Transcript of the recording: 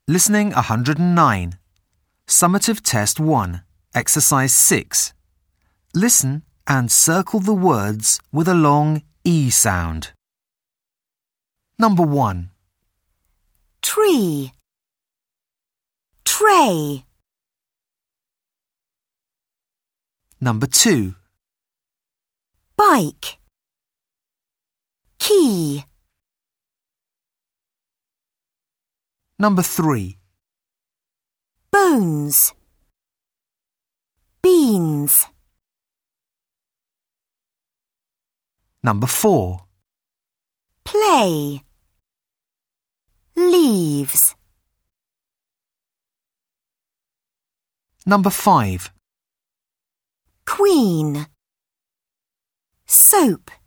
Listening 109. Summative Test 1. Exercise 6. Listen and circle the words with a long E sound. Number 1. Tree, tray. Number 2. Bike, key. Number 3. Bones, beans. Number 4. Play, leaves. Number 5. Queen, soap.